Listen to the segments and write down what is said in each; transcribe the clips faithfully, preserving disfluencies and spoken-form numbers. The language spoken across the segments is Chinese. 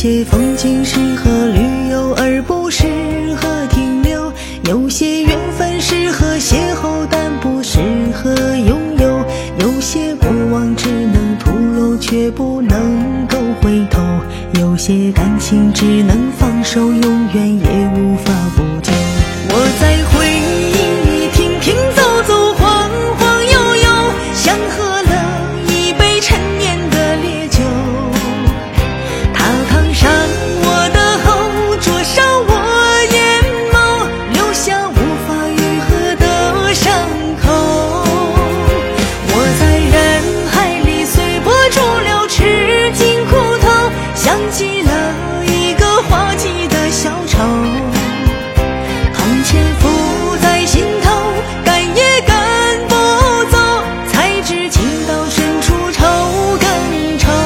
些风景适合旅游而不适合停留，有些缘分适合邂逅但不适合拥有，有些过往只能吐露却不能够回头，有些感情只能放手，永远也无法补救。我在回忆里停停走走，晃晃悠悠，像喝了一杯陈年的烈酒，它烫伤我的喉，灼烧我眼眸，留下无法愈合的伤口。我在人海里随波逐流，吃尽苦头，想起了一个滑稽的小丑，痛潜伏在心头，赶也赶不走，才知情到深处愁更愁。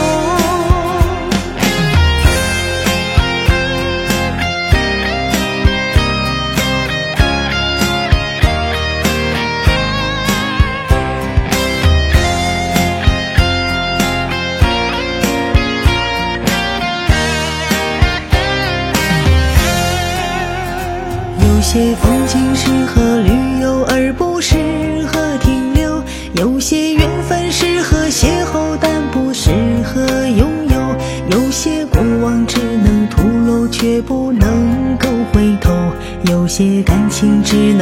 有些风景适合旅游而不适合停留，有些缘分适合邂逅但不适合拥有，有些过往只能吐露却不能够回头，有些感情只